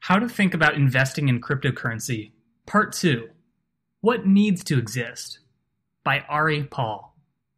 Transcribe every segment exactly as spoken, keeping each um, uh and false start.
How to Think About Investing in Cryptocurrency, Part two. What Needs to Exist? By Ari Paul.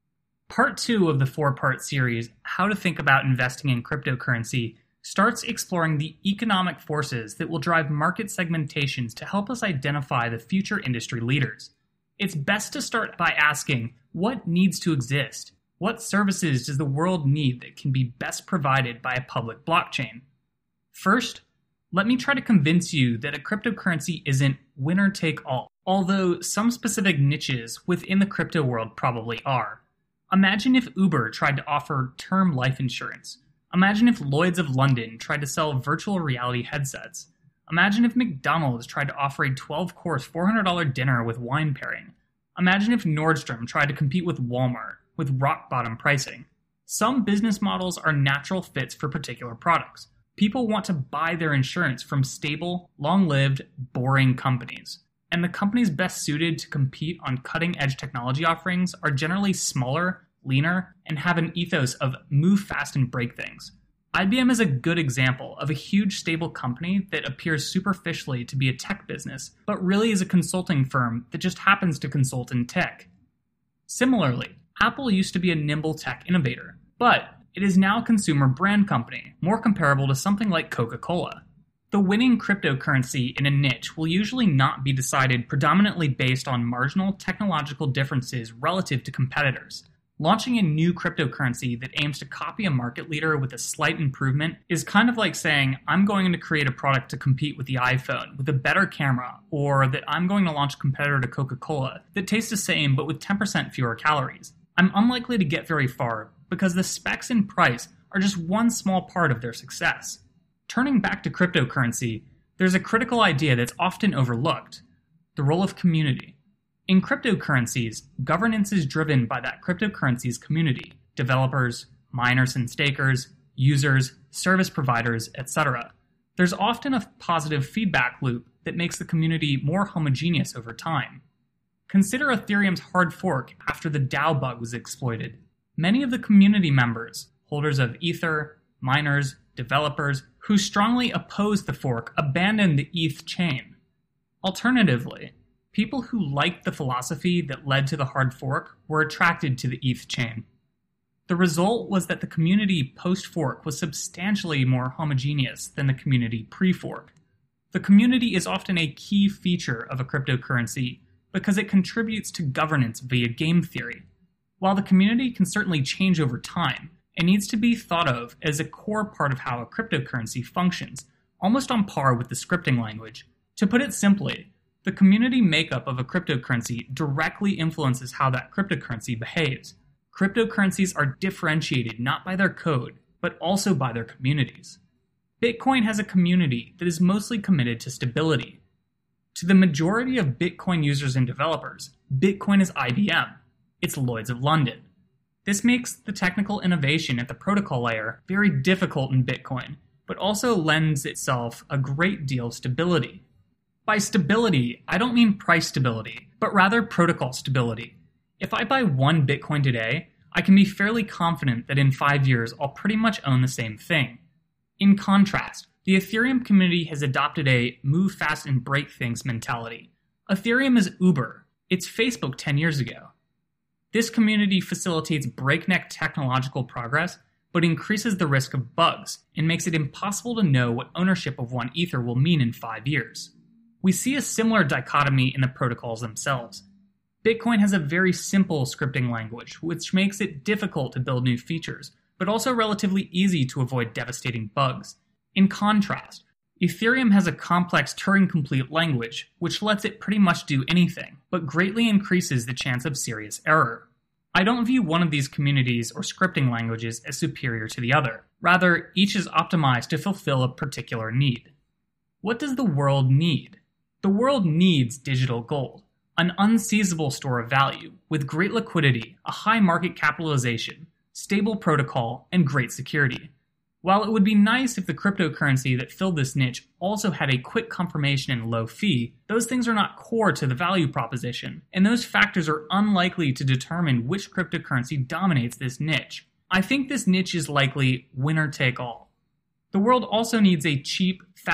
Part two of the four-part series, How to Think About Investing in Cryptocurrency, starts exploring the economic forces that will drive market segmentations to help us identify the future industry leaders. It's best to start by asking, what needs to exist? What services does the world need that can be best provided by a public blockchain? First, let me try to convince you that a cryptocurrency isn't winner-take-all, although some specific niches within the crypto world probably are. Imagine if Uber tried to offer term life insurance. Imagine if Lloyd's of London tried to sell virtual reality headsets. Imagine if McDonald's tried to offer a twelve-course four hundred dollars dinner with wine pairing. Imagine if Nordstrom tried to compete with Walmart with rock-bottom pricing. Some business models are natural fits for particular products. People want to buy their insurance from stable, long-lived, boring companies. And the companies best suited to compete on cutting-edge technology offerings are generally smaller, leaner, and have an ethos of move fast and break things. I B M is a good example of a huge, stable company that appears superficially to be a tech business, but really is a consulting firm that just happens to consult in tech. Similarly, Apple used to be a nimble tech innovator, but it is now a consumer brand company, more comparable to something like Coca-Cola. The winning cryptocurrency in a niche will usually not be decided predominantly based on marginal technological differences relative to competitors. Launching a new cryptocurrency that aims to copy a market leader with a slight improvement is kind of like saying, I'm going to create a product to compete with the iPhone with a better camera, or that I'm going to launch a competitor to Coca-Cola that tastes the same but with ten percent fewer calories. I'm unlikely to get very far because the specs and price are just one small part of their success. Turning back to cryptocurrency, there's a critical idea that's often overlooked: the role of community. In cryptocurrencies, governance is driven by that cryptocurrency's community, developers, miners and stakers, users, service providers, et cetera. There's often a positive feedback loop that makes the community more homogeneous over time. Consider Ethereum's hard fork after the DAO bug was exploited. Many of the community members, holders of Ether, miners, developers, who strongly opposed the fork abandoned the E T H chain. Alternatively, people who liked the philosophy that led to the hard fork were attracted to the E T H chain. The result was that the community post-fork was substantially more homogeneous than the community pre-fork. The community is often a key feature of a cryptocurrency because it contributes to governance via game theory. While the community can certainly change over time, it needs to be thought of as a core part of how a cryptocurrency functions, almost on par with the scripting language. To put it simply, the community makeup of a cryptocurrency directly influences how that cryptocurrency behaves. Cryptocurrencies are differentiated not by their code, but also by their communities. Bitcoin has a community that is mostly committed to stability. To the majority of Bitcoin users and developers, Bitcoin is I B M. It's Lloyd's of London. This makes the technical innovation at the protocol layer very difficult in Bitcoin, but also lends itself a great deal of stability. By stability, I don't mean price stability, but rather protocol stability. If I buy one Bitcoin today, I can be fairly confident that in five years I'll pretty much own the same thing. In contrast, the Ethereum community has adopted a move fast and break things mentality. Ethereum is Uber. It's Facebook ten years ago. This community facilitates breakneck technological progress, but increases the risk of bugs and makes it impossible to know what ownership of one Ether will mean in five years. We see a similar dichotomy in the protocols themselves. Bitcoin has a very simple scripting language, which makes it difficult to build new features, but also relatively easy to avoid devastating bugs. In contrast, Ethereum has a complex Turing-complete language, which lets it pretty much do anything, but greatly increases the chance of serious error. I don't view one of these communities or scripting languages as superior to the other. Rather, each is optimized to fulfill a particular need. What does the world need? The world needs digital gold, an unseizable store of value, with great liquidity, a high market capitalization, stable protocol, and great security. While it would be nice if the cryptocurrency that filled this niche also had a quick confirmation and low fee, those things are not core to the value proposition, and those factors are unlikely to determine which cryptocurrency dominates this niche. I think this niche is likely winner take all. The world also needs a cheap, fast,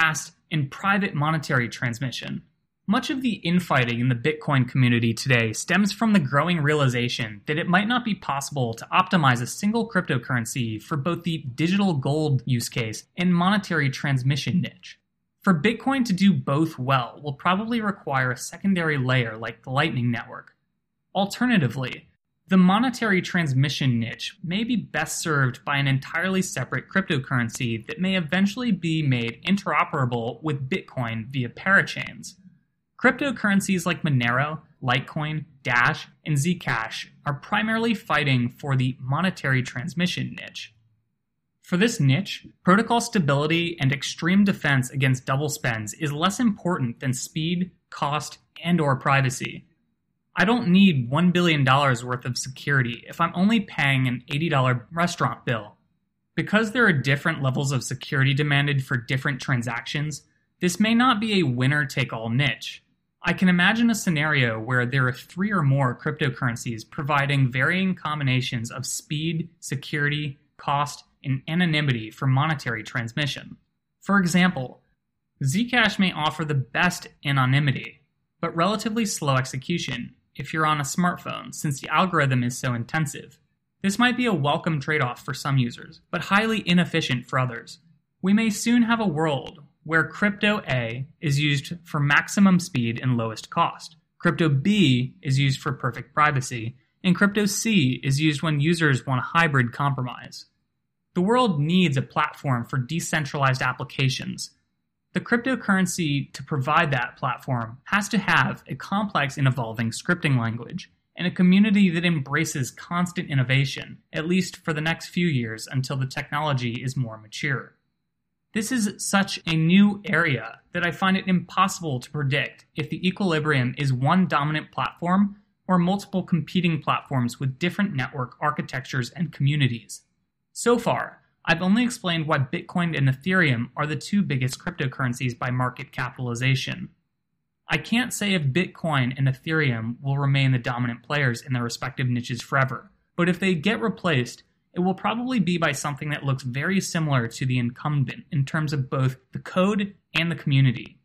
and private monetary transmission. Much of the infighting in the Bitcoin community today stems from the growing realization that it might not be possible to optimize a single cryptocurrency for both the digital gold use case and monetary transmission niche. For Bitcoin to do both well will probably require a secondary layer like the Lightning Network. Alternatively, the monetary transmission niche may be best served by an entirely separate cryptocurrency that may eventually be made interoperable with Bitcoin via parachains. Cryptocurrencies like Monero, Litecoin, Dash, and Zcash are primarily fighting for the monetary transmission niche. For this niche, protocol stability and extreme defense against double spends is less important than speed, cost, and/or privacy. I don't need one billion dollars worth of security if I'm only paying an eighty dollars restaurant bill. Because there are different levels of security demanded for different transactions, this may not be a winner-take-all niche. I can imagine a scenario where there are three or more cryptocurrencies providing varying combinations of speed, security, cost, and anonymity for monetary transmission. For example, Zcash may offer the best anonymity, but relatively slow execution if you're on a smartphone since the algorithm is so intensive. This might be a welcome trade-off for some users, but highly inefficient for others. We may soon have a world where Crypto A is used for maximum speed and lowest cost, Crypto B is used for perfect privacy, and Crypto C is used when users want a hybrid compromise. The world needs a platform for decentralized applications. The cryptocurrency to provide that platform has to have a complex and evolving scripting language, and a community that embraces constant innovation, at least for the next few years until the technology is more mature. This is such a new area that I find it impossible to predict if the equilibrium is one dominant platform or multiple competing platforms with different network architectures and communities. So far, I've only explained why Bitcoin and Ethereum are the two biggest cryptocurrencies by market capitalization. I can't say if Bitcoin and Ethereum will remain the dominant players in their respective niches forever, but if they get replaced, it will probably be by something that looks very similar to the incumbent in terms of both the code and the community.